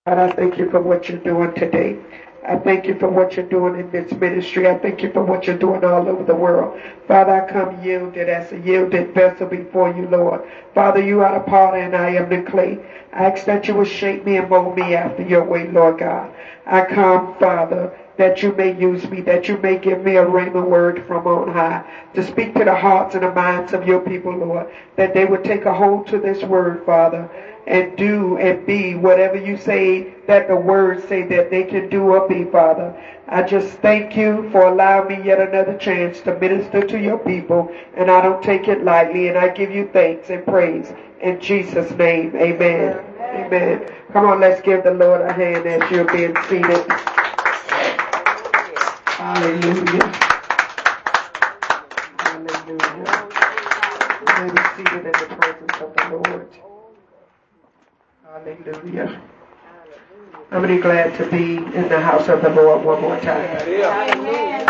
God, I thank you for what you're doing today. I thank you for what you're doing in this ministry. I thank you for what you're doing all over the world. Father, I come yielded as a yielded vessel before you, Lord. Father, you are the potter and I am the clay. I ask that you will shape me and mold me after your way, Lord God. I come, Father, that you may use me, that you may give me a rhema word from on high to speak to the hearts and the minds of your people, Lord, that they would take a hold to this word, Father, and do and be whatever you say that the words say that they can do or be, Father. I just thank you for allowing me yet another chance to minister to your people, and I don't take it lightly, and I give you thanks and praise in Jesus' name. Amen. Amen. Come on, let's give the Lord a hand as you're being seated. Hallelujah. Hallelujah. May be seated in the presence of the Lord. Hallelujah. How many glad to be in the house of the Lord one more time? Amen.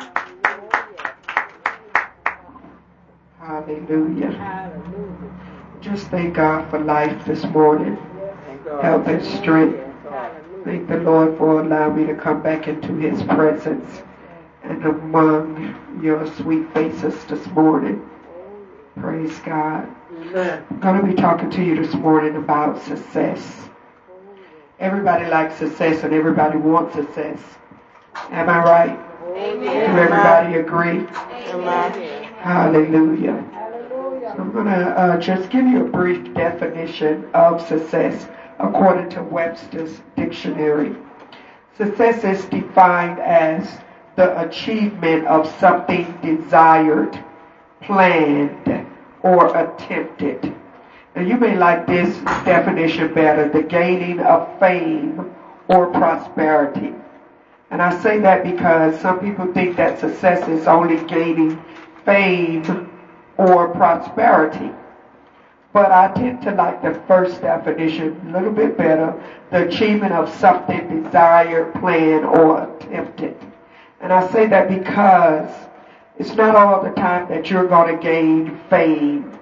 Hallelujah. Just thank God for life this morning. Health and strength. Thank the Lord for allowing me to come back into his presence and among your sweet faces this morning. Praise God. I'm going to be talking to you this morning about success. Everybody likes success and everybody wants success. Am I right? Amen. Do everybody agree? Amen. Hallelujah. So I'm going to just give you a brief definition of success according to Webster's dictionary. Success is defined as the achievement of something desired, planned, or attempted. Now you may like this definition better, the gaining of fame or prosperity. And I say that because some people think that success is only gaining fame or prosperity. But I tend to like the first definition a little bit better, the achievement of something desired, planned, or attempted. And I say that because it's not all the time that you're going to gain fame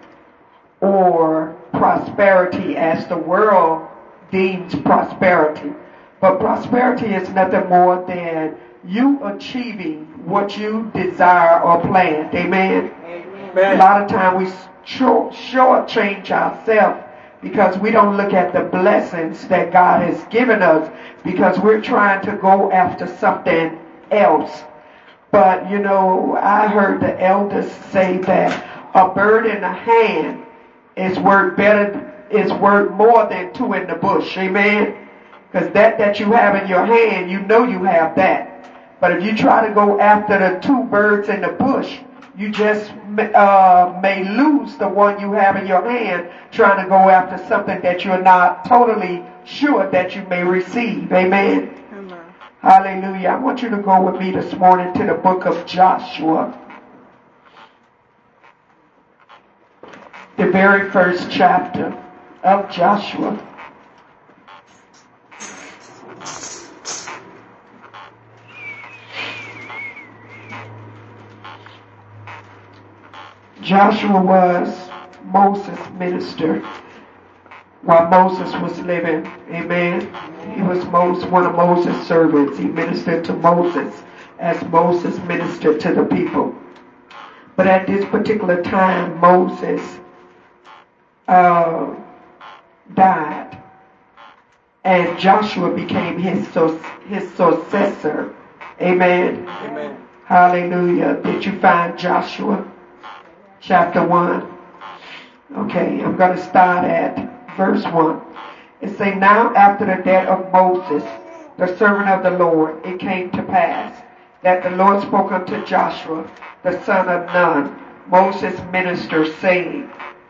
or prosperity as the world deems prosperity. But prosperity is nothing more than you achieving what you desire or plan. Amen? Amen. A lot of times we shortchange ourselves because we don't look at the blessings that God has given us because we're trying to go after something else. But, you know, I heard the elders say that a bird in the hand is worth more than two in the bush. Amen? Because that you have in your hand, you know you have that. But if you try to go after the two birds in the bush, you just may lose the one you have in your hand trying to go after something that you're not totally sure that you may receive. Amen? Hallelujah. I want you to go with me this morning to the book of Joshua. The very first chapter of Joshua. Joshua was Moses' minister while Moses was living. Amen. He was one of Moses' servants. He ministered to Moses as Moses ministered to the people. But at this particular time, Moses died, and Joshua became his successor. Amen. Amen. Hallelujah. Did you find Joshua chapter 1? Okay, I'm going to start at verse 1. It says, now after the death of Moses, the servant of the Lord, it came to pass that the Lord spoke unto Joshua, the son of Nun, Moses' minister, saying,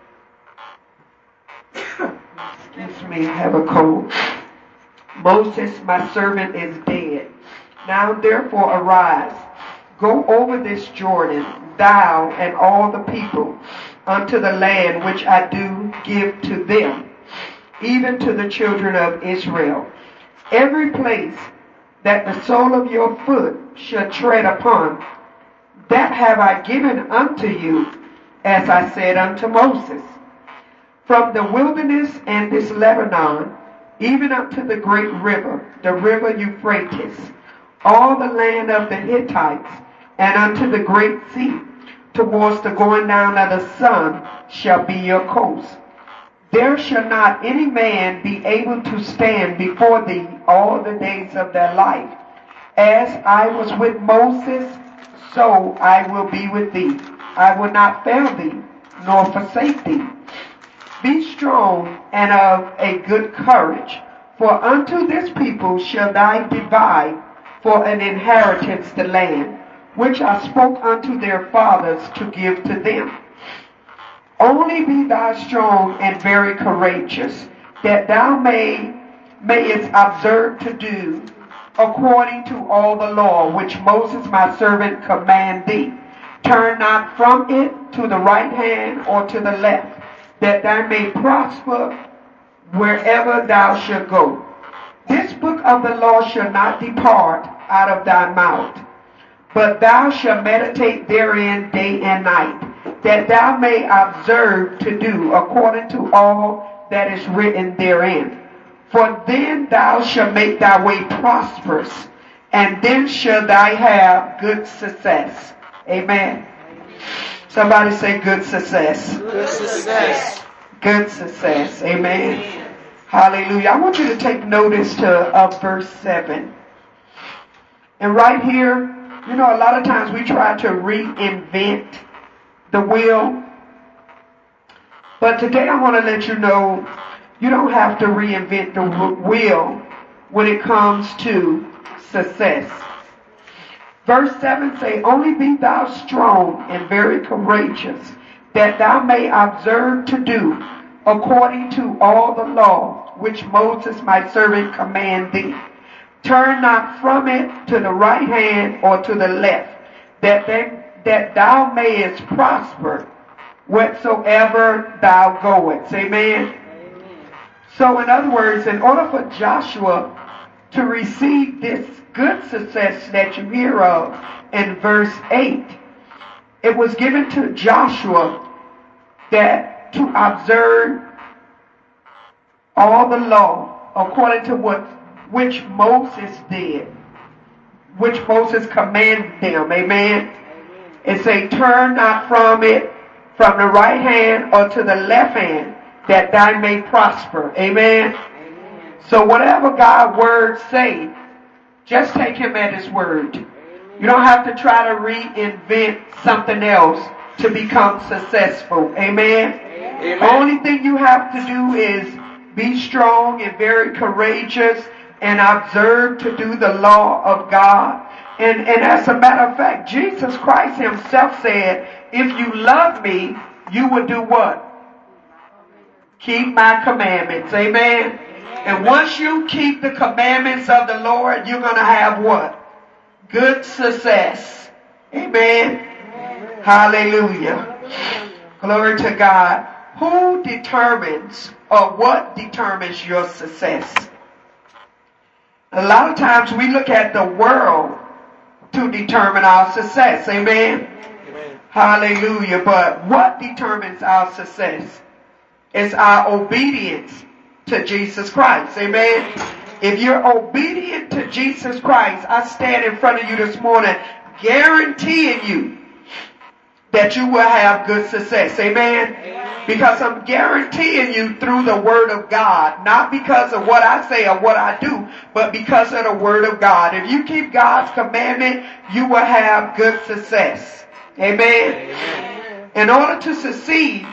excuse me, I have a cold. Moses, my servant, is dead. Now therefore arise, go over this Jordan, thou and all the people, unto the land which I do give to them, even to the children of Israel. Every place that the sole of your foot shall tread upon, that have I given unto you, as I said unto Moses. From the wilderness and this Lebanon, even unto the great river, the river Euphrates, all the land of the Hittites, and unto the great sea, towards the going down of the sun, shall be your coast. There shall not any man be able to stand before thee all the days of their life. As I was with Moses, so I will be with thee. I will not fail thee, nor forsake thee. Be strong and of a good courage, for unto this people shall thou divide for an inheritance the land, which I spoke unto their fathers to give to them. Only be thou strong and very courageous, that thou mayest observe to do according to all the law which Moses my servant command thee. Turn not from it to the right hand or to the left, that thou may prosper wherever thou shalt go. This book of the law shall not depart out of thy mouth, but thou shalt meditate therein day and night, that thou may observe to do according to all that is written therein. For then thou shalt make thy way prosperous, and then shall thou have good success. Amen. Somebody say good success. Good success. Good success. Amen. Hallelujah. I want you to take notice of verse 7. And right here, you know, a lot of times we try to reinvent the wheel. But today I want to let you know you don't have to reinvent the wheel when it comes to success. Verse 7 say, only be thou strong and very courageous, that thou may observe to do according to all the law which Moses my servant command thee. Turn not from it to the right hand or to the left, that thou mayest prosper whatsoever thou goest. Amen. So in other words, in order for Joshua to receive this good success that you hear of in verse 8, it was given to Joshua that to observe all the law according to which Moses did, which Moses commanded them. Amen. It say, turn not from it from the right hand or to the left hand, that thou may prosper. Amen. So whatever God's word say, just take him at his word. You don't have to try to reinvent something else to become successful. Amen. Amen. The only thing you have to do is be strong and very courageous and observe to do the law of God. And as a matter of fact, Jesus Christ himself said, if you love me, you will do what? Keep my commandments. Amen. And once you keep the commandments of the Lord, you're going to have what? Good success. Amen. Hallelujah. Glory to God. Who determines or what determines your success? A lot of times we look at the world to determine our success. Amen. Hallelujah. But what determines our success? It's our obedience to Jesus Christ. Amen. If you're obedient to Jesus Christ, I stand in front of you this morning guaranteeing you that you will have good success. Amen. Because I'm guaranteeing you through the word of God, not because of what I say or what I do, but because of the word of God. If you keep God's commandment, you will have good success. Amen. In order to succeed,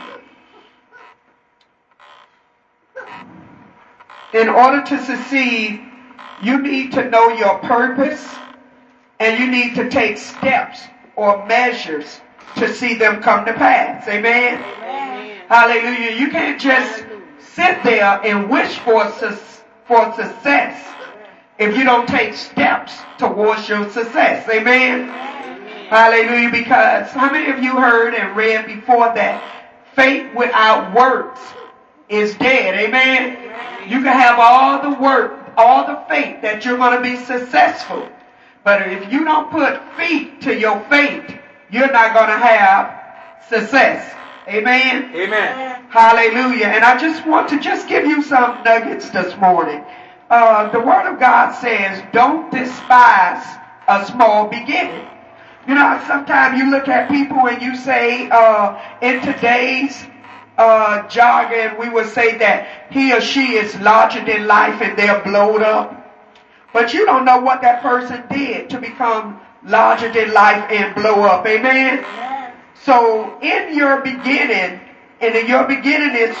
you need to know your purpose, and you need to take steps or measures to see them come to pass. Amen. Hallelujah. You can't just sit there and wish for success if you don't take steps towards your success. Amen. Hallelujah. Because how many of you heard and read before that faith without works is dead? Amen. You can have all the work, all the faith that you're going to be successful. But if you don't put feet to your faith, you're not going to have success. Amen? Amen. Hallelujah. And I just want to just give you some nuggets this morning. The Word of God says, don't despise a small beginning. You know, sometimes you look at people and you say, in today's jargon, we would say that he or she is larger than life and they're blowed up. But you don't know what that person did to become larger than life and blow up. Amen? Amen. So in your beginning, and in your beginning is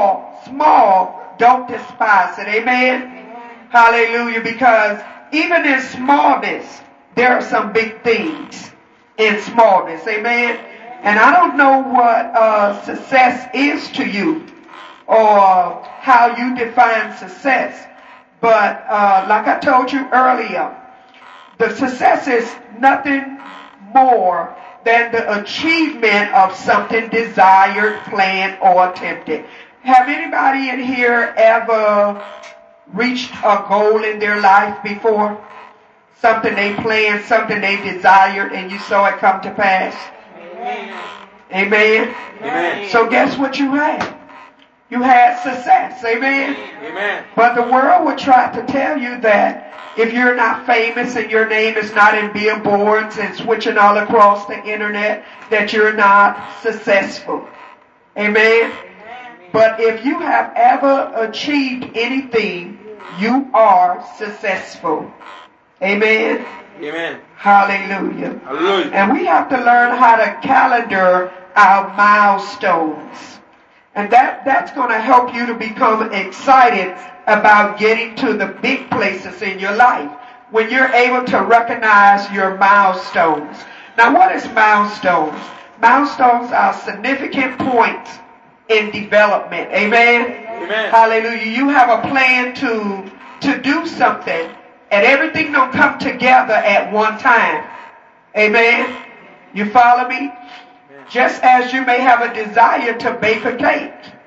small, don't despise it. Amen? Amen. Hallelujah. Because even in smallness, there are some big things in smallness. Amen? And I don't know what success is to you or how you define success. But like I told you earlier, the success is nothing more than the achievement of something desired, planned, or attempted. Have anybody in here ever reached a goal in their life before? Something they planned, something they desired, and you saw it come to pass? Amen. Amen. Amen. So guess what you had? You had success. Amen. Amen. But the world would try to tell you that if you're not famous and your name is not in billboards and switching all across the internet, that you're not successful. Amen. But if you have ever achieved anything, you are successful. Amen. Amen. Hallelujah. Hallelujah. And we have to learn how to calendar our milestones. And that's going to help you to become excited about getting to the big places in your life when you're able to recognize your milestones. Now, what is milestones? Milestones are significant points in development. Amen? Amen. Hallelujah. You have a plan to do something, and everything don't come together at one time. Amen? You follow me? Just as you may have a desire to bake a cake.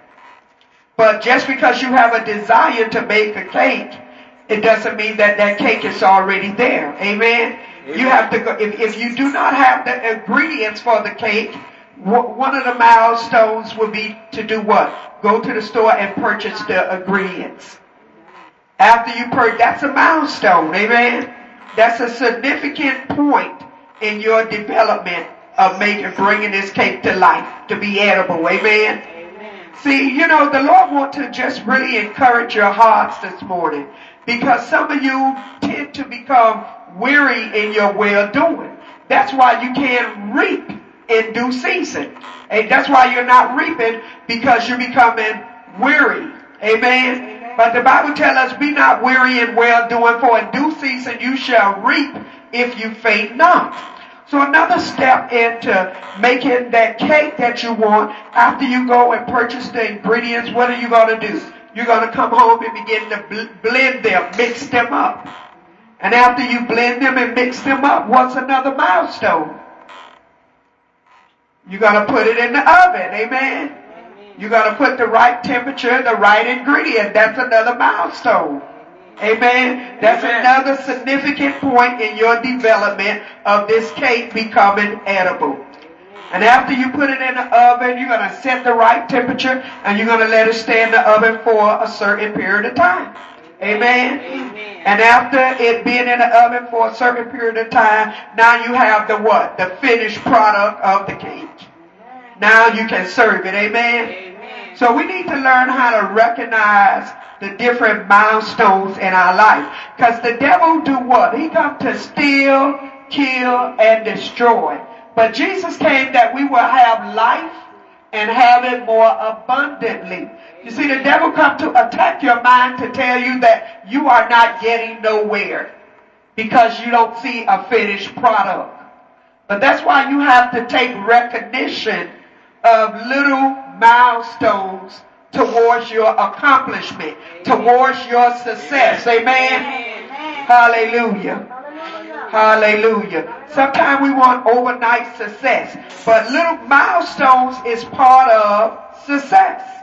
But just because you have a desire to bake a cake, it doesn't mean that that cake is already there. Amen? Amen. You have to go, if you do not have the ingredients for the cake, one of the milestones would be to do what? Go to the store and purchase the ingredients. After you purchase, that's a milestone. Amen? That's a significant point in your development of bringing this cake to life, to be edible. Amen? Amen. See, you know, the Lord wants to just really encourage your hearts this morning, because some of you tend to become weary in your well-doing. That's why you can't reap in due season. And that's why you're not reaping, because you're becoming weary. Amen? Amen. But the Bible tells us, be not weary in well-doing, for in due season you shall reap if you faint not. So another step into making that cake that you want, after you go and purchase the ingredients, what are you going to do? You're going to come home and begin to blend them, mix them up. And after you blend them and mix them up, what's another milestone? You're going to put it in the oven. Amen? You're going to put the right temperature, the right ingredient. That's another milestone. Amen. That's another significant point in your development of this cake becoming edible. And after you put it in the oven, you're going to set the right temperature and you're going to let it stay in the oven for a certain period of time. Amen. And after it being in the oven for a certain period of time, now you have the what? The finished product of the cake. Now you can serve it. Amen. So we need to learn how to recognize the different milestones in our life. Because the devil do what? He comes to steal, kill, and destroy. But Jesus came that we will have life and have it more abundantly. You see, the devil comes to attack your mind to tell you that you are not getting nowhere because you don't see a finished product. But that's why you have to take recognition of little milestones towards your accomplishment, towards your success. Amen? Hallelujah. Hallelujah. Sometimes we want overnight success, but little milestones is part of success.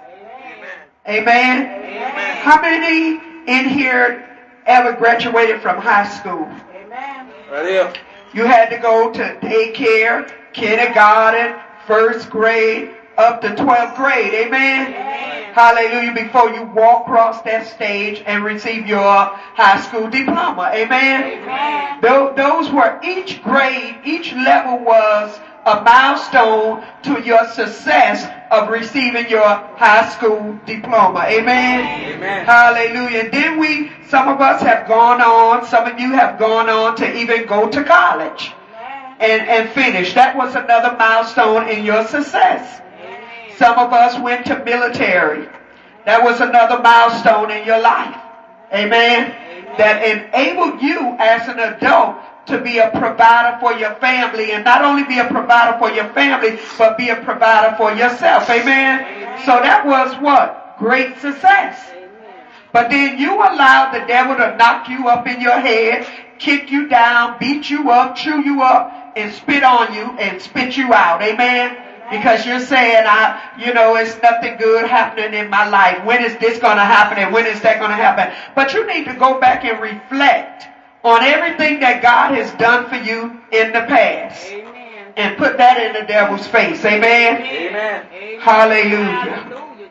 Amen? Amen. How many in here ever graduated from high school? Amen. Right here. You had to go to daycare, kindergarten, first grade, up to 12th grade. Amen? Hallelujah. Before you walk across that stage and receive your high school diploma. Amen? Those were each grade, each level was a milestone to your success of receiving your high school diploma. Amen? Hallelujah. And then some of us have gone on, some of you have gone on to even go to college and finish. That was another milestone in your success. Some of us went to military. That was another milestone in your life. Amen? That enabled you as an adult to be a provider for your family, and not only be a provider for your family, but be a provider for yourself. Amen? So that was what? Great success. But then you allowed the devil to knock you up in your head, kick you down, beat you up, chew you up, and spit on you and spit you out. Amen? Because you're saying, it's nothing good happening in my life. When is this going to happen and when is that going to happen? But you need to go back and reflect on everything that God has done for you in the past. Amen. And put that in the devil's face. Amen? Amen. Hallelujah.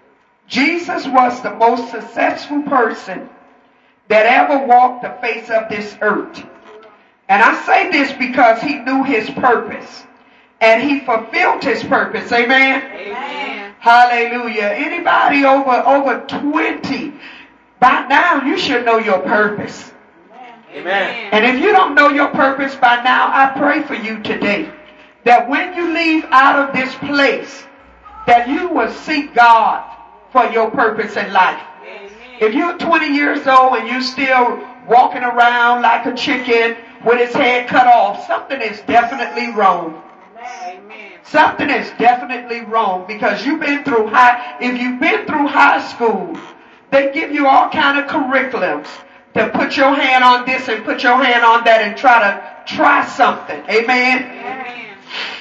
Jesus was the most successful person that ever walked the face of this earth. And I say this because he knew his purpose. And he fulfilled his purpose. Amen? Amen. Hallelujah. Anybody over 20, by now you should know your purpose. Amen. And if you don't know your purpose by now, I pray for you today that when you leave out of this place, that you will seek God for your purpose in life. Amen. If you're 20 years old and you're still walking around like a chicken with his head cut off, something is definitely wrong. Amen. Something is definitely wrong because if you've been through high school, they give you all kind of curriculums to put your hand on this and put your hand on that and try something. Amen? Amen.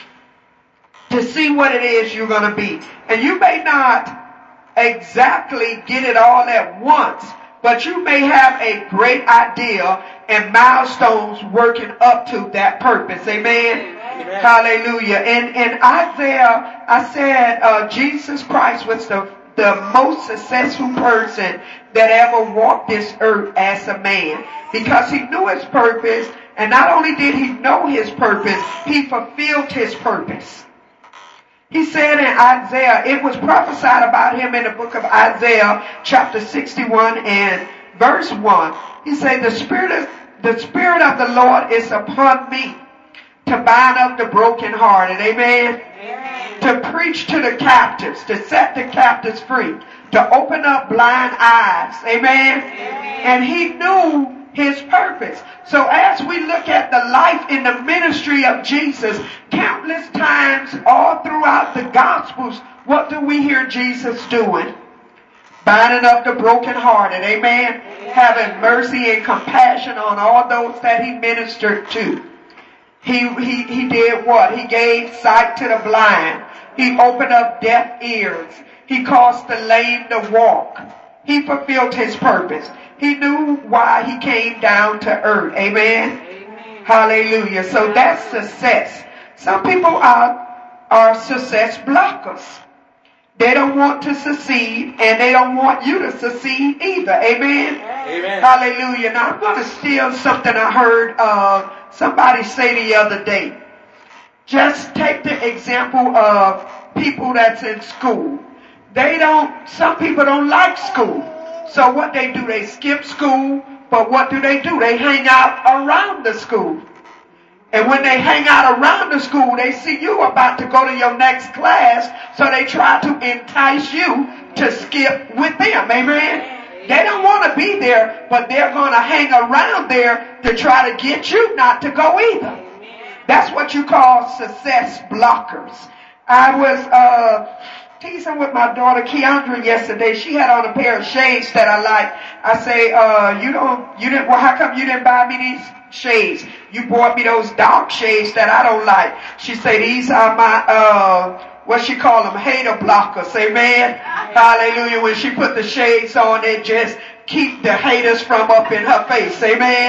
To see what it is you're going to be. And you may not exactly get it all at once, but you may have a great idea and milestones working up to that purpose. Amen? Amen. Hallelujah. In Isaiah, I said Jesus Christ was the most successful person that ever walked this earth as a man, because he knew his purpose, and not only did he know his purpose, he fulfilled his purpose. He said in Isaiah, it was prophesied about him in the book of Isaiah chapter 61 and verse 1. He said, the Spirit of the Lord is upon me to bind up the brokenhearted. Amen? Amen. To preach to the captives, to set the captives free, to open up blind eyes. Amen? Amen. And he knew his purpose. So as we look at the life in the ministry of Jesus, countless times all throughout the Gospels, what do we hear Jesus doing? Binding up the brokenhearted. Amen? Having mercy and compassion on all those that he ministered to. He did what? He gave sight to the blind. He opened up deaf ears. He caused the lame to walk. He fulfilled his purpose. He knew why he came down to earth. Amen? Amen. Hallelujah. So that's success. Some people are success blockers. They don't want to succeed, and they don't want you to succeed either. Amen? Amen. Hallelujah. Now I'm going to steal something I heard somebody say the other day. Just take the example of people that's in school. Some people don't like school. So what they do, they skip school, but what do? They hang out around the school. And when they hang out around the school, they see you about to go to your next class, so they try to entice you to skip with them. Amen? They don't want to be there, but they're going to hang around there to try to get you not to go either. That's what you call success blockers. I was teasing with my daughter Keandra yesterday. She had on a pair of shades that I like. I say, well, how come you didn't buy me these shades? You bought me those dark shades that I don't like. She said, these are my, what she call them, hater blockers. Amen. Hallelujah. When she put the shades on, it just keep the haters from up in her face. Amen.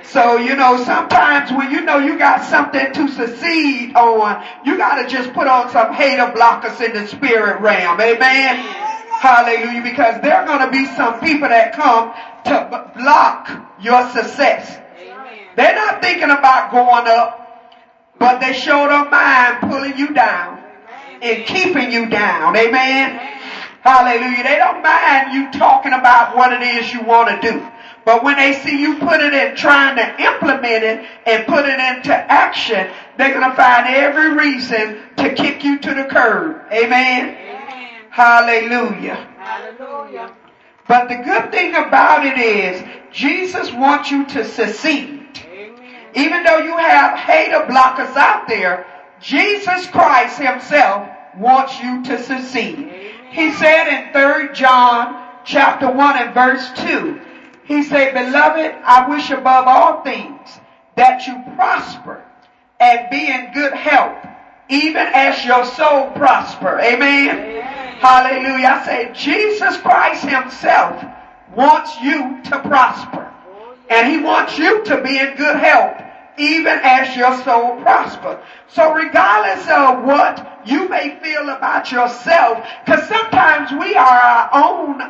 So, sometimes when you know you got something to succeed on, you got to just put on some hater blockers in the spirit realm. Amen? Hallelujah. Because there are going to be some people that come to block your success. They're not thinking about going up, but they show their mind pulling you down and keeping you down. Amen? Hallelujah. They don't mind you talking about what it is you want to do. But when they see you put it in, trying to implement it and put it into action, they're going to find every reason to kick you to the curb. Amen? Hallelujah. Hallelujah. But the good thing about it is, Jesus wants you to succeed. Even though you have hater blockers out there, Jesus Christ himself wants you to succeed. He said in 3 John chapter 1 and verse 2, he said, "Beloved, I wish above all things that you prosper and be in good health, even as your soul prosper." Amen. Hallelujah. I say Jesus Christ himself wants you to prosper. And he wants you to be in good health, even as your soul prosper. So regardless of what you may feel about yourself, because sometimes we are our own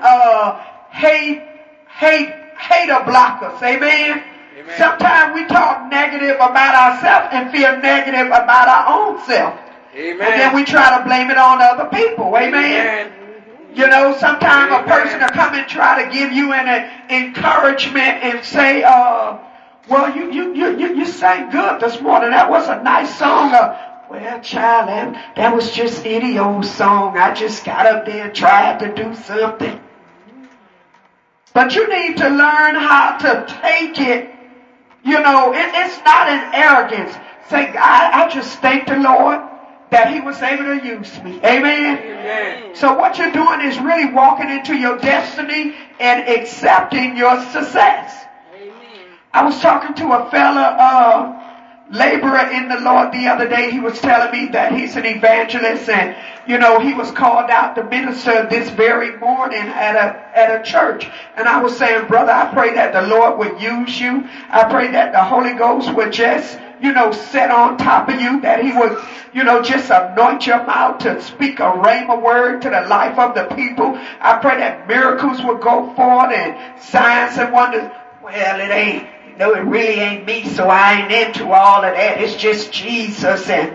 hater blockers. Amen? Sometimes we talk negative about ourselves and feel negative about our own self. Amen. And then we try to blame it on other people. Amen? Sometimes a person will come and try to give you an encouragement and say, well, you sang good this morning. That was a nice song. Well, child, that was just any old song. I just got up there and tried to do something. But you need to learn how to take it. It's not an arrogance. Say, I just thank the Lord that he was able to use me. Amen? Amen. So what you're doing is really walking into your destiny and accepting your success. Amen. I was talking to a fella, laborer in the Lord the other day. He was telling me that he's an evangelist and, he was called out to minister this very morning at a church. And I was saying, brother, I pray that the Lord would use you. I pray that the Holy Ghost would just, set on top of you, that he would, just anoint your mouth to speak a rhema word to the life of the people. I pray that miracles would go forth and signs and wonders. Well, it ain't. It really ain't me, so I ain't into all of that. It's just Jesus. And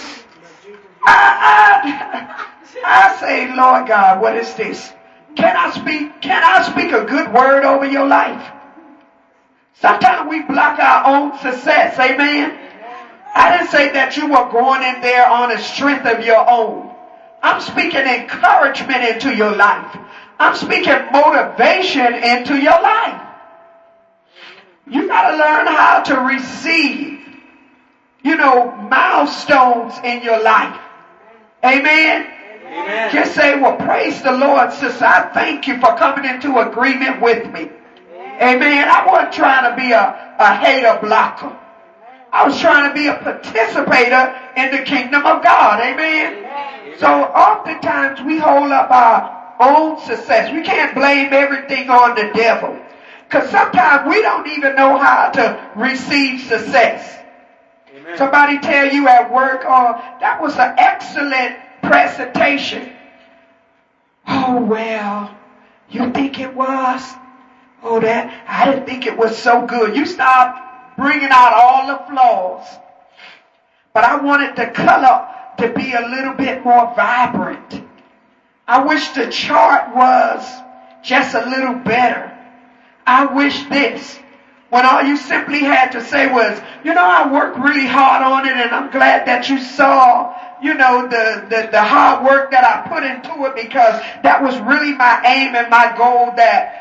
I say, Lord God, what is this? Can I speak a good word over your life? Sometimes we block our own success. Amen. I didn't say that you were going in there on the strength of your own. I'm speaking encouragement into your life. I'm speaking motivation into your life. You got to learn how to receive, milestones in your life. Amen? Amen. Just say, well, praise the Lord, sister. I thank you for coming into agreement with me. Amen. I wasn't trying to be a hater blocker. I was trying to be a participator in the kingdom of God. Amen. So oftentimes we hold up our own success. We can't blame everything on the devil. Because sometimes we don't even know how to receive success. Amen. Somebody tell you at work, that was an excellent presentation. Oh, well, you think it was? Oh, I didn't think it was so good. You start bringing out all the flaws. But I wanted the color to be a little bit more vibrant. I wish the chart was just a little better. I wish this. When all you simply had to say was, I worked really hard on it and I'm glad that you saw, the hard work that I put into it, because that was really my aim and my goal, that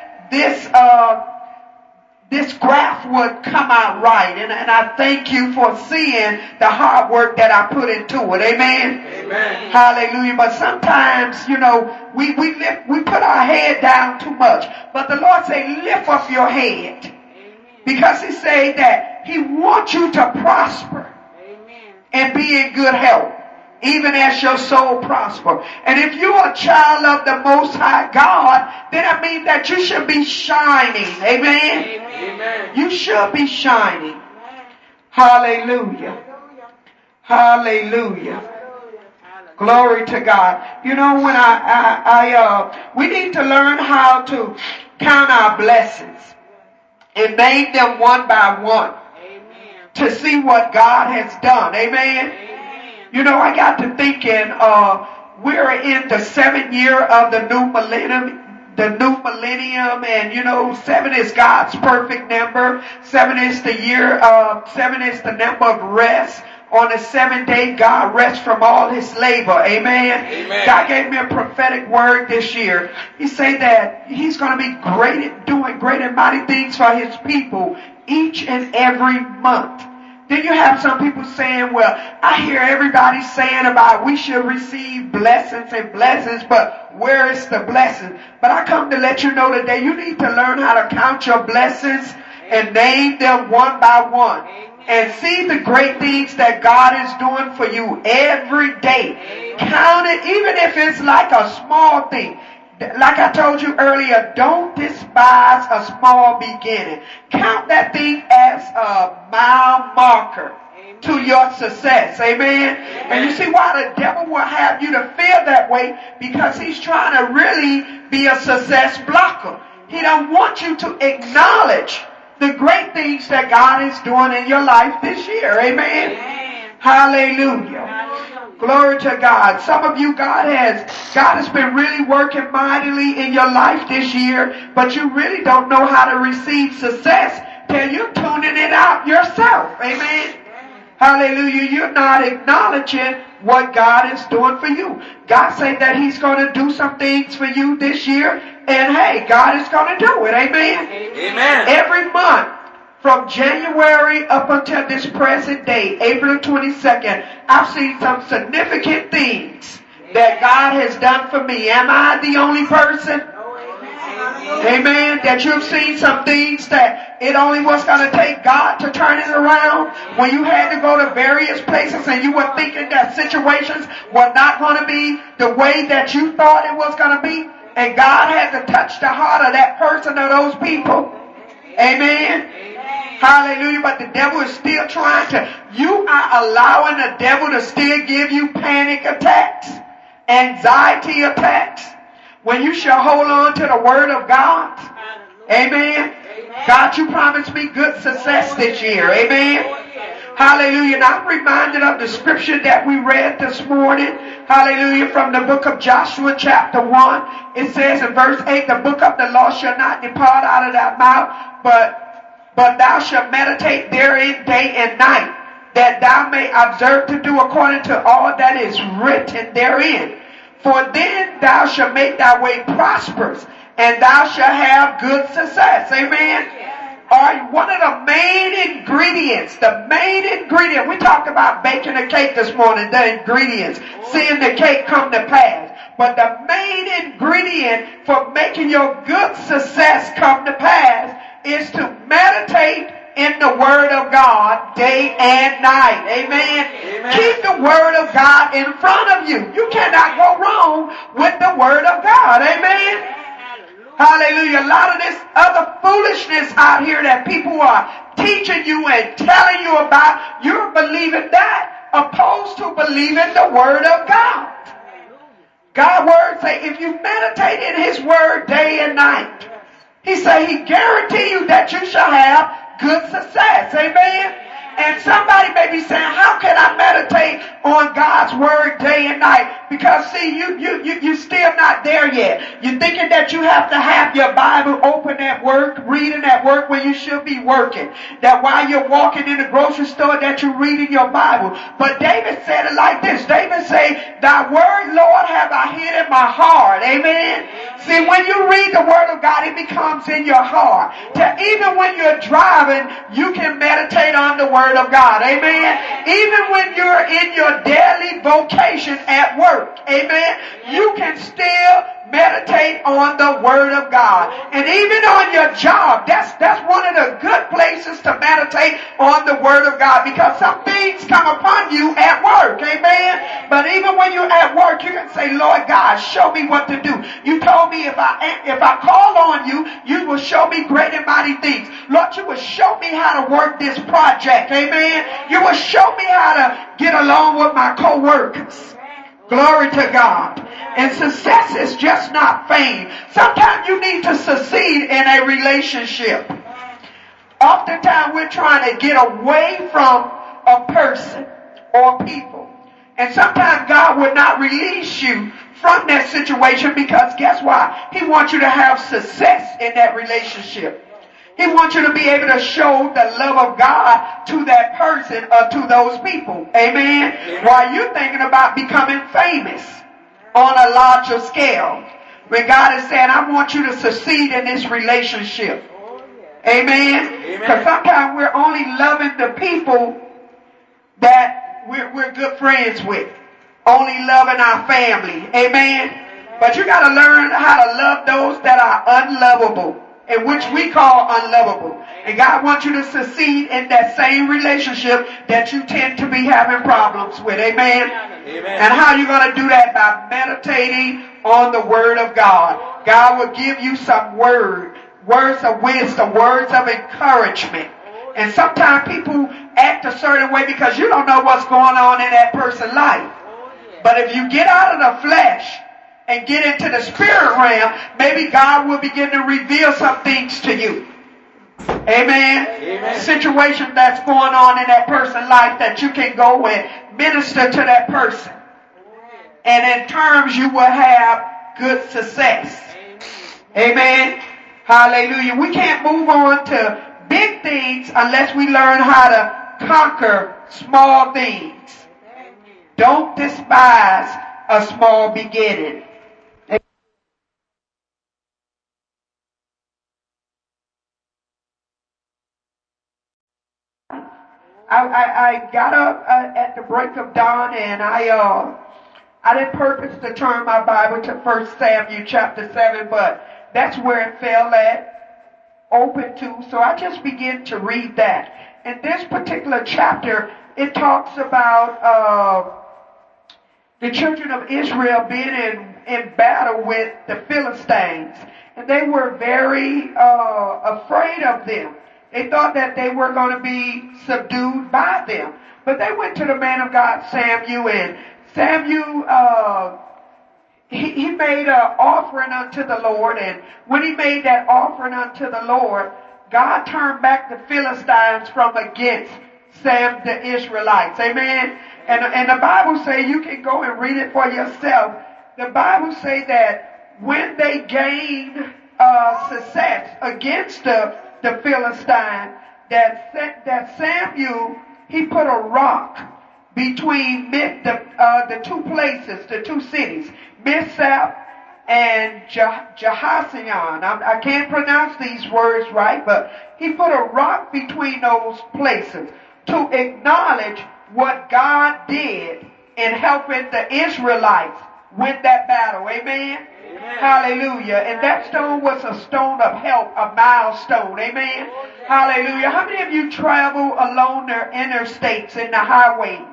this graph would come out right. And I thank you for seeing the hard work that I put into it. Amen? Amen. Hallelujah. But sometimes, we put our head down too much. But the Lord say, lift up your head. Because he said that he wants you to prosper and be in good health, even as your soul prosper. And if you're a child of the Most High God, then that means that you should be shining. Amen? Amen. You should be shining. Hallelujah. Hallelujah. Glory to God. You know, when we need to learn how to count our blessings and name them one by one to see what God has done. Amen. You know, I got to thinking, we're in the 7th year of the new millennium. And you know, 7 is God's perfect number. 7 is the number of rest. On the 7th day, God rests from all his labor. Amen. Amen. God gave me a prophetic word this year. He said that he's going to be doing great and mighty things for his people each and every month. Then you have some people saying, well, I hear everybody saying about we should receive blessings, but where is the blessing? But I come to let you know today, you need to learn how to count your blessings and name them one by one. And see the great things that God is doing for you every day. Count it, even if it's like a small thing. Like I told you earlier, don't despise a small beginning. Count that thing as a mile marker to your success. Amen. And you see why the devil will have you to feel that way? Because he's trying to really be a success blocker. He don't want you to acknowledge the great things that God is doing in your life this year. Amen. Hallelujah. Glory to God. Some of you, God has been really working mightily in your life this year, but you really don't know how to receive success till you're tuning it out yourself. Amen. Hallelujah. You're not acknowledging what God is doing for you. God said that he's going to do some things for you this year. And hey, God is going to do it. Amen. Amen. Every month from January up until this present day, April 22nd, I've seen some significant things that God has done for me. Am I the only person? Amen. That you've seen some things that it only was going to take God to turn it around. When you had to go to various places and you were thinking that situations were not going to be the way that you thought it was going to be. And God had to touch the heart of that person or those people. Amen. Hallelujah. But the devil is still trying to. You are allowing the devil to still give you panic attacks, anxiety attacks, when you shall hold on to the word of God. Amen. God, you promised me good success this year. Amen. Hallelujah. And I'm reminded of the scripture that we read this morning. Hallelujah. From the book of Joshua chapter 1. It says in verse 8, the book of the law shall not depart out of thy mouth, but thou shalt meditate therein day and night, that thou may observe to do according to all that is written therein. For then thou shalt make thy way prosperous, and thou shalt have good success. Amen. One of the main ingredients, we talked about baking a cake this morning, the ingredients, seeing the cake come to pass. But the main ingredient for making your good success come to pass is to meditate in the Word of God day and night. Amen. Amen. Keep the Word of God in front of you. You cannot go wrong with the Word of God. Amen. Hallelujah. A lot of this other foolishness out here that people are teaching you and telling you about, you're believing that opposed to believing the Word of God. God's Word say if you meditate in His Word day and night, He say He guarantee you that you shall have good success. Amen. And somebody may be saying, how can I meditate on God's word day and night? Because see, you're still not there yet. You're thinking that you have to have your Bible open at work, reading at work when you should be working. That while you're walking in the grocery store that you're reading your Bible. But David said it like this. David said, thy word, Lord, have I hid in my heart. Amen. See, when you read the word of God, it becomes in your heart. Even when you're driving, you can meditate on the word of God. Amen. Even when you're in your daily vocation at work, amen, you can still meditate on the word of God. And even on your job, that's one of the good places places to meditate on the Word of God, because some things come upon you at work. Amen. But even when you're at work, you can say, Lord God, show me what to do. You told me if I call on you, you will show me great and mighty things. Lord, you will show me how to work this project. Amen. You will show me how to get along with my co-workers. Glory to God. And success is just not fame. Sometimes you need to succeed in a relationship. Oftentimes we're trying to get away from a person or people. And sometimes God will not release you from that situation, because guess why? He wants you to have success in that relationship. He wants you to be able to show the love of God to that person or to those people. Amen. Yeah. While you're thinking about becoming famous on a larger scale, when God is saying, I want you to succeed in this relationship. Amen. Because sometimes we're only loving the people that we're good friends with. Only loving our family. Amen. But you got to learn how to love those that are unlovable, and which we call unlovable. And God wants you to succeed in that same relationship that you tend to be having problems with. Amen. Amen. And how are you going to do that? By meditating on the Word of God. God will give you some words of wisdom, words of encouragement. And sometimes people act a certain way because you don't know what's going on in that person's life. But if you get out of the flesh and get into the spirit realm, maybe God will begin to reveal some things to you. Amen. Amen. Situation that's going on in that person's life that you can go and minister to that person. And in terms you will have good success. Amen. Hallelujah. We can't move on to big things unless we learn how to conquer small things. Don't despise a small beginning. I got up at the break of dawn, and I didn't purpose to turn my Bible to 1 Samuel chapter 7, but that's where it fell at, open to. So I just began to read that. In this particular chapter, it talks about the children of Israel being in battle with the Philistines. And they were very afraid of them. They thought that they were going to be subdued by them. But they went to the man of God, Samuel, and Samuel, he made an offering unto the Lord. And when he made that offering unto the Lord, God turned back the Philistines from against the Israelites. Amen. And the Bible say, you can go and read it for yourself. The Bible say that when they gained success against the Philistine, that Samuel, he put a rock between the two places, the two cities, Mizpah and Jehoshaphat. I can't pronounce these words right, but he put a rock between those places to acknowledge what God did in helping the Israelites win that battle. Amen. Amen. Hallelujah. And that stone was a stone of help, a milestone. Amen. Hallelujah. How many of you travel along the interstates and the highways?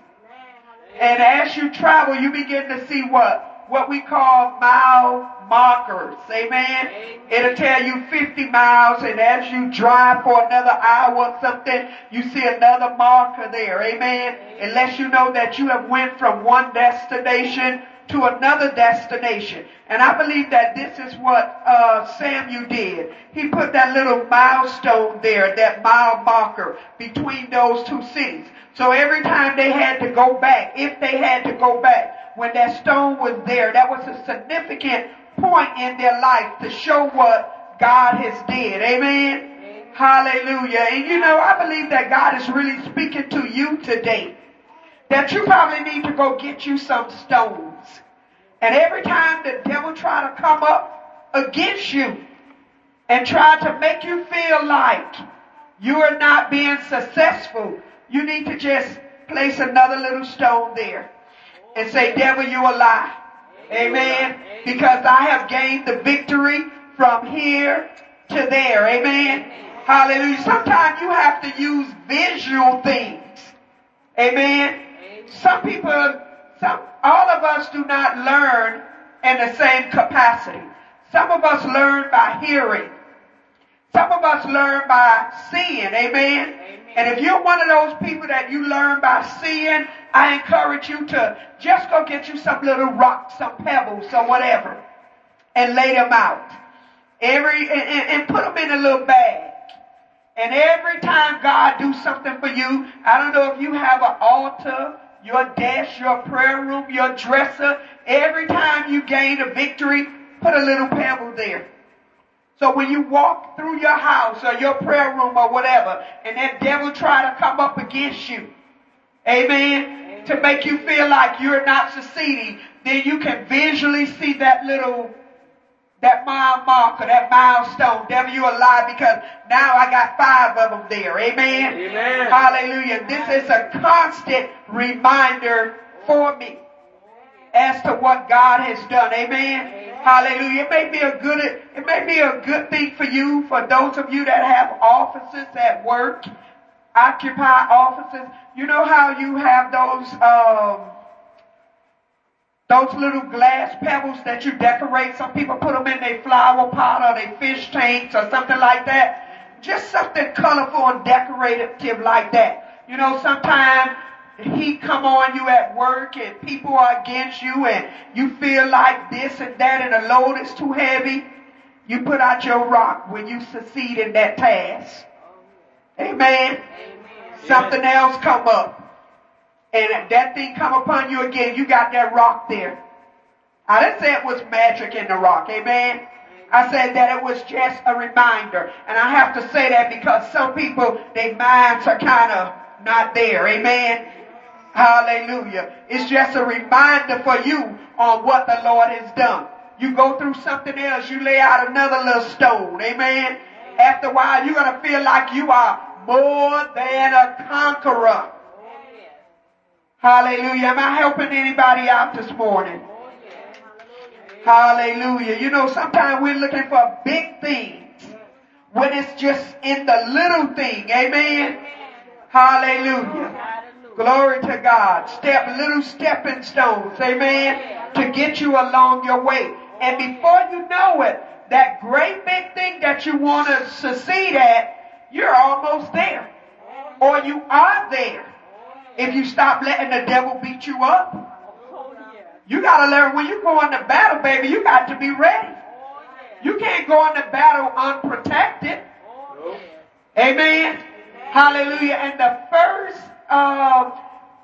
And as you travel, you begin to see what we call mile markers. Amen. It'll tell you 50 miles, and as you drive for another hour or something, you see another marker there. Amen. It lets you know that you have went from one destination to another destination. And I believe that this is what Samuel did. He put that little milestone there, that mile marker between those two cities. So every time they had to go back, if they had to go back, when that stone was there, that was a significant point in their life to show what God has did. Amen. Hallelujah. And you know, I believe that God is really speaking to you today. That you probably need to go get you some stones. And every time the devil try to come up against you and try to make you feel like you are not being successful, you need to just place another little stone there and say, devil, you a lie. Amen. Because I have gained the victory from here to there. Amen. Hallelujah. Sometimes you have to use visual things. Amen. All of us do not learn in the same capacity. Some of us learn by hearing. Some of us learn by seeing. Amen. And if you're one of those people that you learn by seeing, I encourage you to just go get you some little rocks, some pebbles, or whatever, and lay them out. And put them in a little bag. And every time God do something for you, I don't know if you have an altar, your desk, your prayer room, your dresser. Every time you gain a victory, put a little pebble there. So when you walk through your house or your prayer room or whatever, and that devil try to come up against you, amen, to make you feel like you're not succeeding, then you can visually see that mile marker, that milestone. Devil, you a lie, because now I got 5 of them there. Amen? Amen. Hallelujah. This is a constant reminder for me as to what God has done. Amen? Hallelujah. It may be a good thing for you, for those of you that have offices at work, occupy offices. You know how you have those little glass pebbles that you decorate. Some people put them in their flower pot or their fish tanks or something like that. Just something colorful and decorative like that. You know, sometimes heat come on you at work and people are against you and you feel like this and that and the load is too heavy. You put out your rock when you succeed in that task. Amen. Something else come up. And that thing come upon you again, you got that rock there. I didn't say it was magic in the rock, amen? I said that it was just a reminder. And I have to say that because some people, their minds are kind of not there, amen? Hallelujah. It's just a reminder for you on what the Lord has done. You go through something else, you lay out another little stone, amen? After a while, you're going to feel like you are more than a conqueror. Hallelujah. Am I helping anybody out this morning? Hallelujah. You know, sometimes we're looking for big things when it's just in the little thing. Amen. Hallelujah. Glory to God. Little stepping stones. Amen. To get you along your way. And before you know it, that great big thing that you want to succeed at, you're almost there. Or you are there. If you stop letting the devil beat you up. You got to learn when you go into battle, baby, you got to be ready. You can't go into battle unprotected. Amen. Hallelujah. And the first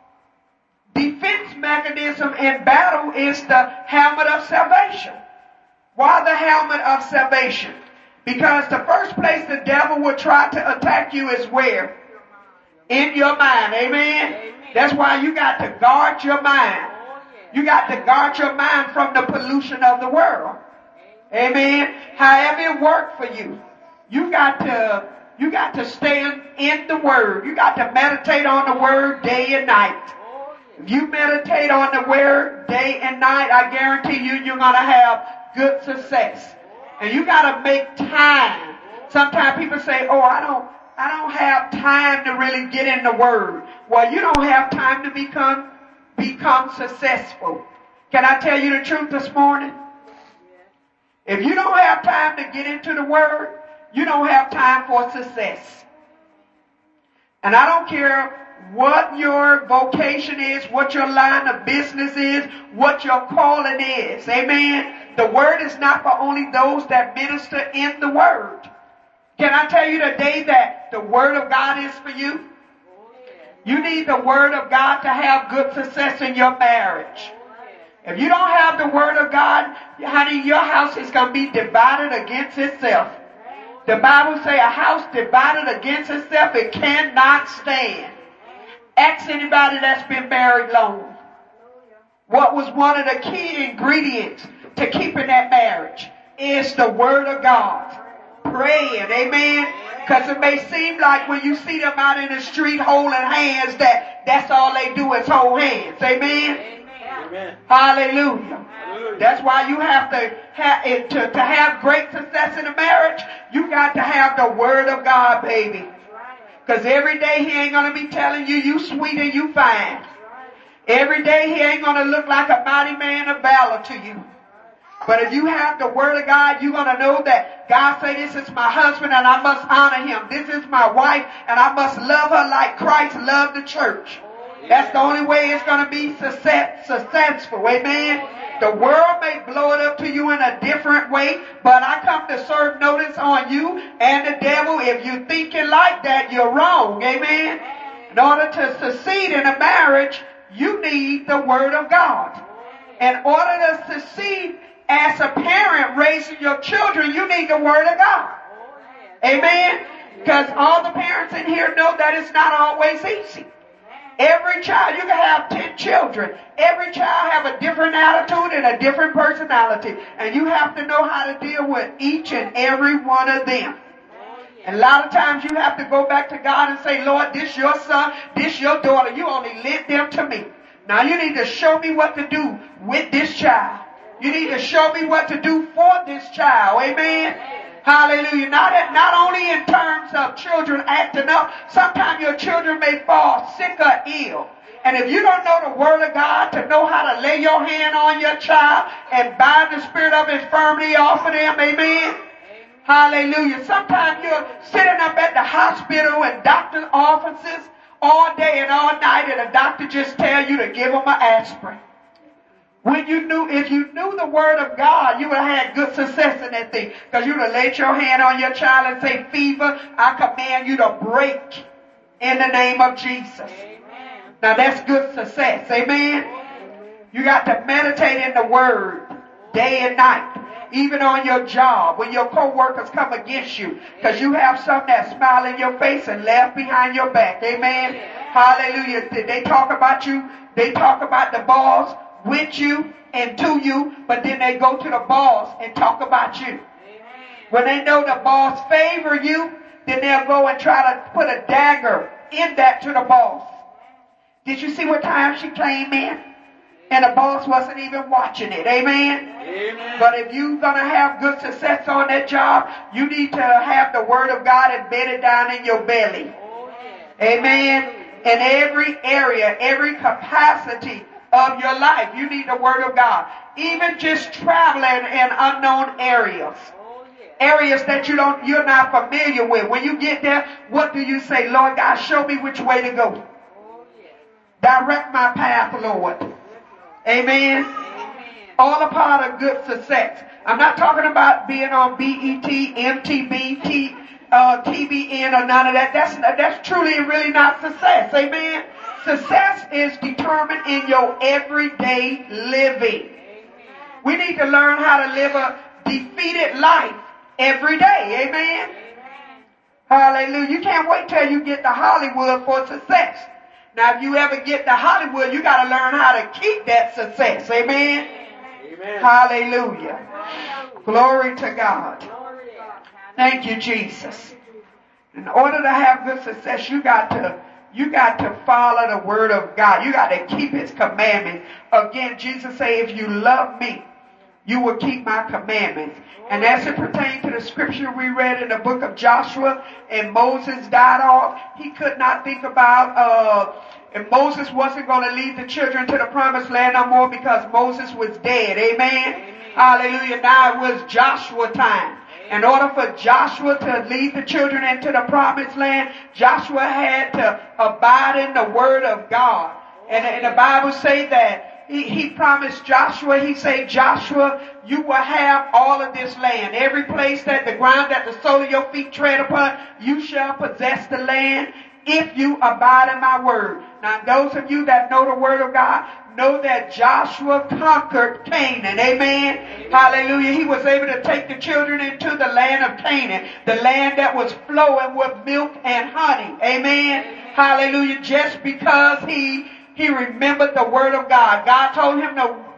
defense mechanism in battle is the helmet of salvation. Why the helmet of salvation? Because the first place the devil will try to attack you is where? In your mind. Amen. That's why you got to guard your mind. You got to guard your mind from the pollution of the world. Amen. However it worked for you. You got to stay in the Word. You got to meditate on the Word day and night. If you meditate on the Word day and night, I guarantee you're going to have good success. And you got to make time. Sometimes people say, oh, I don't have time to really get in the Word. Well, you don't have time to become successful. Can I tell you the truth this morning? If you don't have time to get into the Word, you don't have time for success. And I don't care what your vocation is, what your line of business is, what your calling is. Amen. The Word is not for only those that minister in the Word. Can I tell you today that the Word of God is for you? You need the Word of God to have good success in your marriage. If you don't have the Word of God, honey, your house is going to be divided against itself. The Bible says a house divided against itself, it cannot stand. Ask anybody that's been married long. What was one of the key ingredients to keeping that marriage? Is the Word of God. Praying, amen. Because it may seem like when you see them out in the street holding hands, that's all they do is hold hands, amen. Amen. Hallelujah. That's why you have to have great success in a marriage. You got to have the Word of God, baby. Because every day He ain't going to be telling you you sweet and you fine. Every day He ain't going to look like a mighty man of valor to you. But if you have the Word of God, you're going to know that God say, this is my husband and I must honor him. This is my wife and I must love her like Christ loved the church. That's the only way it's going to be successful. Amen. The world may blow it up to you in a different way, but I come to serve notice on you and the devil. If you're thinking like that, you're wrong. Amen. In order to succeed in a marriage, you need the Word of God. In order to succeed as a parent raising your children, you need the Word of God. Amen. Because all the parents in here know that it's not always easy. Every child, you can have 10 children. Every child have a different attitude and a different personality. And you have to know how to deal with each and every one of them. And a lot of times you have to go back to God and say, Lord, this your son, this your daughter. You only lent them to me. Now you need to show me what to do with this child. You need to show me what to do for this child. Amen. Hallelujah. Not only in terms of children acting up, sometimes your children may fall sick or ill. And if you don't know the Word of God to know how to lay your hand on your child and bind the spirit of infirmity off of them, amen. Hallelujah. Sometimes you're sitting up at the hospital and doctor's offices all day and all night and a doctor just tell you to give them an aspirin. If you knew the Word of God, you would have had good success in that thing. Because you would have laid your hand on your child and say, fever, I command you to break in the name of Jesus. Amen. Now that's good success. Amen. You got to meditate in the Word day and night. Even on your job, when your co-workers come against you. Because you have some that smile in your face and laugh behind your back. Amen. Hallelujah. They talk about you. They talk about the boss with you and to you, but then they go to the boss and talk about you. Amen. When they know the boss favor you, then they'll go and try to put a dagger in that to the boss. Did you see what time she came in? And the boss wasn't even watching it. Amen? Amen. But if you're going to have good success on that job, you need to have the Word of God embedded down in your belly. Oh, yeah. Amen? In every area, every capacity of your life, you need the Word of God. Even just traveling in unknown areas. Areas that you're not familiar with. When you get there, what do you say? Lord God, show me which way to go. Direct my path, Lord. Amen. All a part of good success. I'm not talking about being on BET, MTV, TBN or none of that. That's truly really not success. Amen. Success is determined in your everyday living. We need to learn how to live a defeated life every day. Amen. Hallelujah. You can't wait till you get to Hollywood for success. Now, if you ever get to Hollywood, you got to learn how to keep that success. Amen. Amen. Hallelujah. Glory to God. Thank you, Jesus. In order to have good success, you got to follow the Word of God. You got to keep His commandments. Again, Jesus said, if you love me, you will keep my commandments. And as it pertains to the scripture we read in the book of Joshua, and Moses died off, he could not think about, and Moses wasn't going to lead the children to the promised land no more because Moses was dead. Amen. Hallelujah. Now it was Joshua time. In order for Joshua to lead the children into the promised land, Joshua had to abide in the Word of God. And the Bible say that he promised Joshua, he said, Joshua, you will have all of this land. Every place that the ground that the sole of your feet tread upon, you shall possess the land if you abide in my word. Now, those of you that know the Word of God, know that Joshua conquered Canaan. Amen. Hallelujah. He was able to take the children into the land of Canaan, the land that was flowing with milk and honey. Amen. Hallelujah. Just because he remembered the Word of God. God told him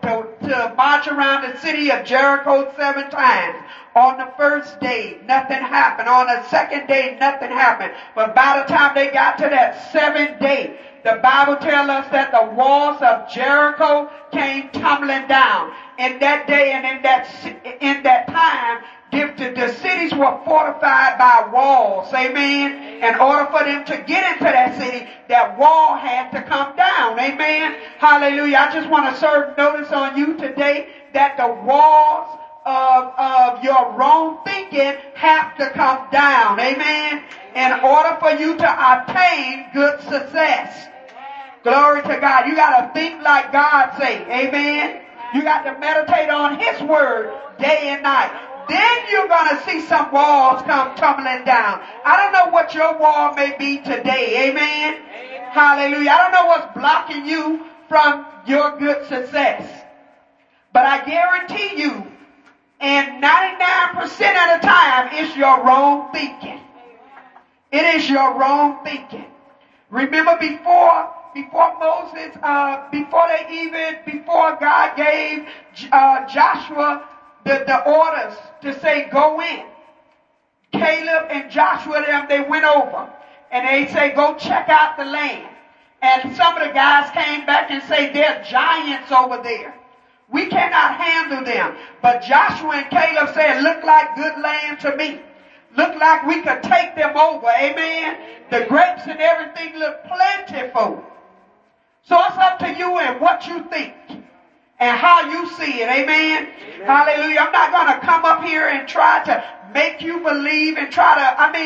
to march around the city of Jericho 7 times. On the first day, nothing happened. On the second day, nothing happened. But by the time they got to that 7th day, the Bible tells us that the walls of Jericho came tumbling down. In that day and in that time, the cities were fortified by walls. Amen. In order for them to get into that city, that wall had to come down. Amen. Hallelujah. I just want to serve notice on you today that the walls of your wrong thinking have to come down. Amen. In order for you to obtain good success. Glory to God. You got to think like God say. Amen. You got to meditate on His word day and night. Then you're going to see some walls come tumbling down. I don't know what your wall may be today. Amen. Hallelujah. I don't know what's blocking you from your good success. But I guarantee you, and 99% of the time, it's your wrong thinking. It is your wrong thinking. Remember before Moses, before God gave Joshua the orders to say go in, Caleb and Joshua, they went over and they say go check out the land. And some of the guys came back and say there are giants over there. We cannot handle them. But Joshua and Caleb said, look like good land to me. Look like we could take them over. Amen. The grapes and everything look plentiful. So it's up to you and what you think and how you see it. Amen. Hallelujah. I'm not going to come up here and try to make you believe and try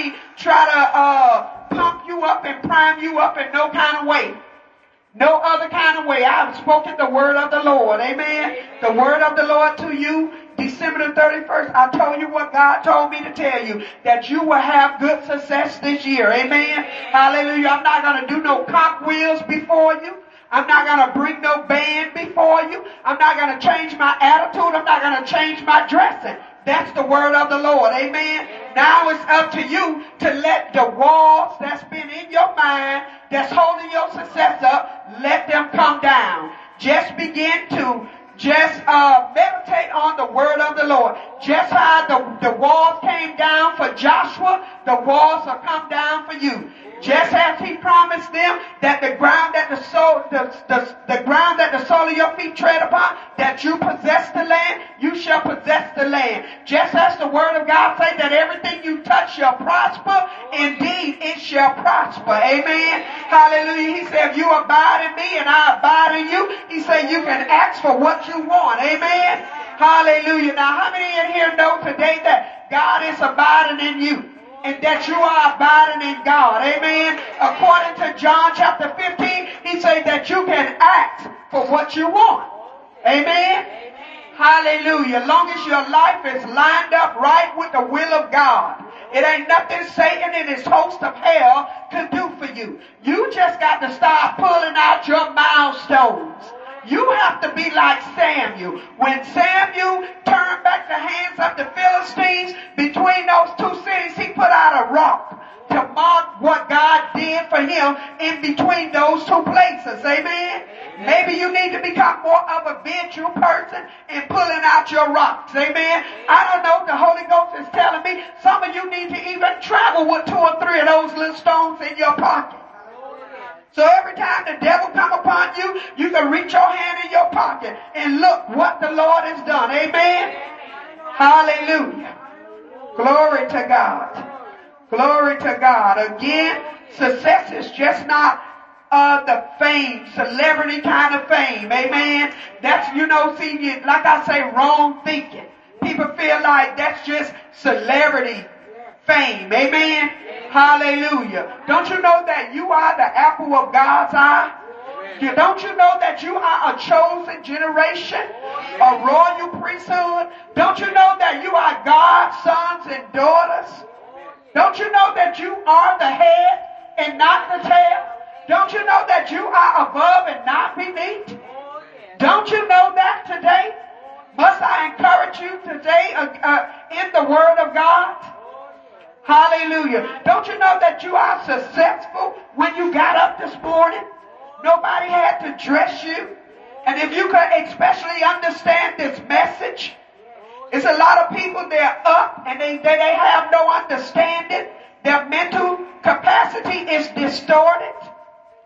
to pump you up and prime you up in no kind of way. No other kind of way. I have spoken the word of the Lord. Amen. The word of the Lord to you. December the 31st, I told you what God told me to tell you. That you will have good success this year. Amen. Hallelujah. I'm not going to do no cartwheels before you. I'm not going to bring no band before you. I'm not going to change my attitude. I'm not going to change my dressing. That's the word of the Lord. Amen. Now it's up to you to let the walls that's been in your mind, that's holding your success up, let them come down. Just begin to meditate on the word of the Lord. Just how the walls came down for Joshua, the walls will come down for you. Just as He promised them that the ground that the sole of your feet tread upon, that you possess the land, you shall possess the land. Just as the word of God says that everything you touch shall prosper, indeed it shall prosper. Amen. Hallelujah. He said, if you abide in me and I abide in you, He said you can ask for what you want. Amen. Hallelujah. Now, how many in here know today that God is abiding in you? And that you are abiding in God. Amen. According to John chapter 15, He said that you can ask for what you want. Amen. Hallelujah. As long as your life is lined up right with the will of God, it ain't nothing Satan and his host of hell can do for you. You just got to start pulling out your milestones. You have to be like Samuel. When Samuel turned back the hands of the Philistines, between those two cities, he put out a rock to mark what God did for him in between those two places. Amen. Maybe you need to become more of a vengeful person and pulling out your rocks. Amen. I don't know. The Holy Ghost is telling me some of you need to even travel with 2 or 3 of those little stones in your pocket. So every time the devil come upon you, you can reach your hand in your pocket and look what the Lord has done. Amen. Hallelujah. Glory to God. Glory to God. Again, success is just not the fame, celebrity kind of fame. Amen. That's, like I say, wrong thinking. People feel like that's just celebrity fame. Amen. Hallelujah. Don't you know that you are the apple of God's eye? Don't you know that you are a chosen generation, a royal priesthood? Don't you know that you are God's sons and daughters? Don't you know that you are the head and not the tail? Don't you know that you are above and not beneath? Don't you know that today? Must I encourage you today in the Word of God? Hallelujah. Don't you know that you are successful when you got up this morning? Nobody had to dress you. And if you could especially understand this message, it's a lot of people, they're up and they have no understanding. Their mental capacity is distorted.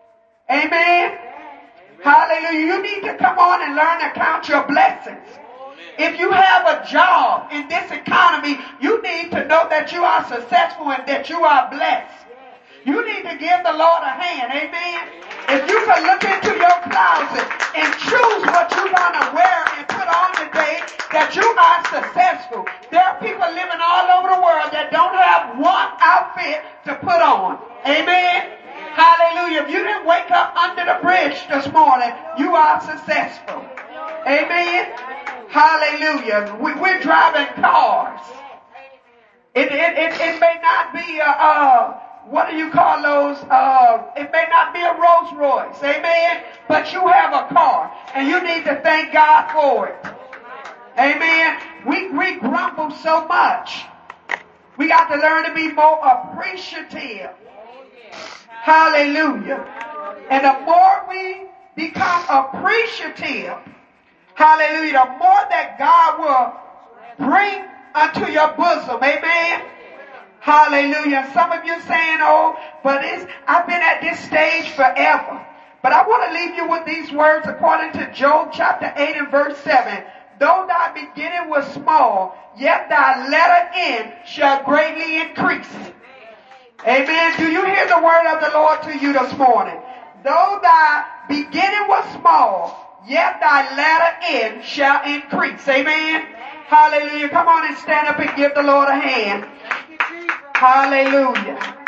Amen. Hallelujah. You need to come on and learn to count your blessings. If you have a job in this economy, you need to know that you are successful and that you are blessed. You need to give the Lord a hand. Amen. If you can look into your closet and choose what you want to wear and put on today, that you are successful. There are people living all over the world that don't have one outfit to put on. Amen. Hallelujah. If you didn't wake up under the bridge this morning, you are successful. Amen. Hallelujah. We're driving cars. It may not be what do you call those? It may not be a Rolls Royce. Amen. But you have a car and you need to thank God for it. Amen. We grumble so much. We got to learn to be more appreciative. Hallelujah. And the more we become appreciative, hallelujah, the more that God will bring unto your bosom. Amen. Hallelujah. Some of you saying, oh, but I've been at this stage forever. But I want to leave you with these words according to Job chapter 8 and verse 7. Though thy beginning was small, yet thy latter end shall greatly increase. Amen. Do you hear the word of the Lord to you this morning? Though thy beginning was small, yet thy latter end shall increase. Amen. Hallelujah. Come on and stand up and give the Lord a hand. Hallelujah.